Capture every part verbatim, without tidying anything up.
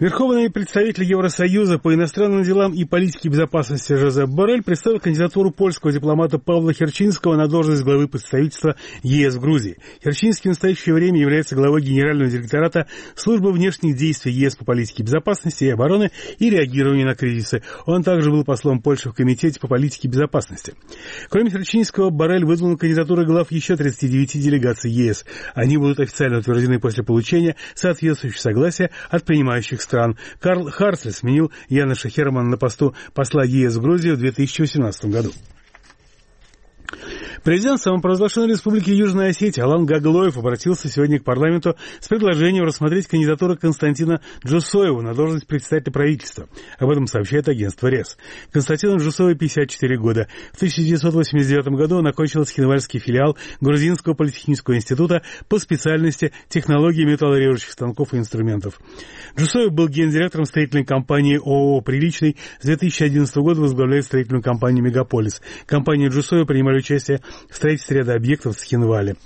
Верховный представитель Евросоюза по иностранным делам и политике безопасности Жозеп Боррель представил кандидатуру польского дипломата Павла Херчинского на должность главы представительства ЕС в Грузии. Херчинский в настоящее время является главой Генерального директората Службы внешних действий ЕС по политике безопасности и обороны и реагированию на кризисы. Он также был послом Польши в Комитете по политике безопасности. Кроме Херчинского, Боррель выдвинул кандидатуры глав еще тридцати девяти делегаций ЕС. Они будут официально утверждены после получения соответствующего согласия от принимающих стран. Карл Харцль сменил Яноша Хермана на посту посла ЕС в Грузию в две тысячи восемнадцатом году. Президент самопровозглашенной республики Южная Осетия Алан Гаглоев обратился сегодня к парламенту с предложением рассмотреть кандидатуру Константина Джусоева на должность председателя правительства. Об этом сообщает агентство РЕС. Константину Джусоеву пятьдесят четыре года. В тысяча девятьсот восемьдесят девятом году он окончил Схинвальский филиал Грузинского политехнического института по специальности технологии металлорежущих станков и инструментов. Джусоев был гендиректором строительной компании ООО «Приличный». С две тысячи одиннадцатого года возглавляет строительную компанию «Мегаполис». Компания Джусоева принимали участие в строительстве ряда объектов в Схинвале.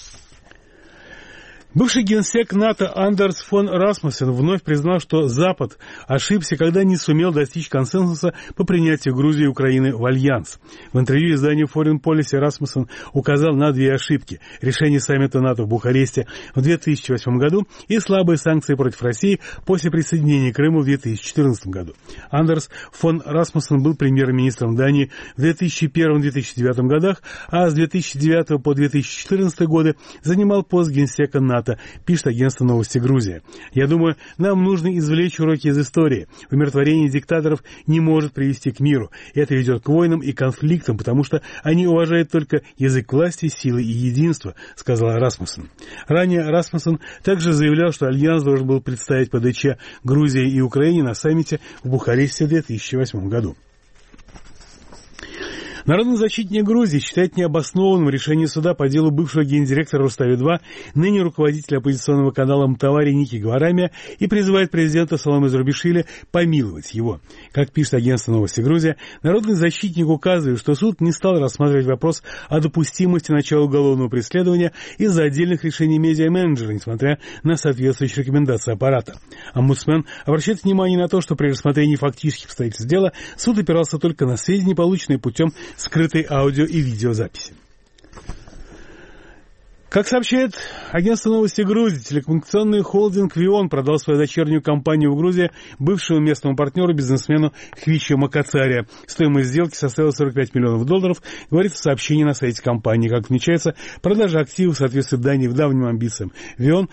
Бывший генсек НАТО Андерс фон Расмуссен вновь признал, что Запад ошибся, когда не сумел достичь консенсуса по принятию Грузии и Украины в альянс. В интервью изданию Foreign Policy Расмуссен указал на две ошибки: решение саммита НАТО в Бухаресте в две тысячи восьмом году и слабые санкции против России после присоединения Крыма в две тысячи четырнадцатом году. Андерс фон Расмуссен был премьер-министром Дании в две тысячи первом — две тысячи девятом годах, а с две тысячи девятого по две тысячи четырнадцатый годы занимал пост генсека НАТО, пишет агентство «Новости Грузия». Я думаю, нам нужно извлечь уроки из истории. Умиротворение диктаторов не может привести к миру. Это ведет к войнам и конфликтам, потому что они уважают только язык власти, силы и единства, сказал Расмуссен. Ранее Расмуссен также заявлял, что альянс должен был представить ПДЧ Грузии и Украине на саммите в Бухаресте в две тысячи восьмом году. Народный защитник Грузии считает необоснованным решение суда по делу бывшего гендиректора Рустави-два, ныне руководителя оппозиционного канала Мтавари Ники Гварамия, и призывает президента Саломе Зурбишвили помиловать его. Как пишет агентство «Новости Грузия», народный защитник указывает, что суд не стал рассматривать вопрос о допустимости начала уголовного преследования из-за отдельных решений медиа-менеджера, несмотря на соответствующие рекомендации аппарата. Омбудсмен обращает внимание на то, что при рассмотрении фактических обстоятельств дела суд опирался только на сведения, полученные путем скрытой аудио- и видеозаписи. Как сообщает агентство «Новости Грузии», телекоммуникационный холдинг «Вион» продал свою дочернюю компанию в Грузии бывшему местному партнеру, бизнесмену Хвичо Макацария. Стоимость сделки составила сорок пять миллионов долларов, говорится в сообщении на сайте компании. Как отмечается, продажа активов соответствует Дании в давним амбициям. «Вион»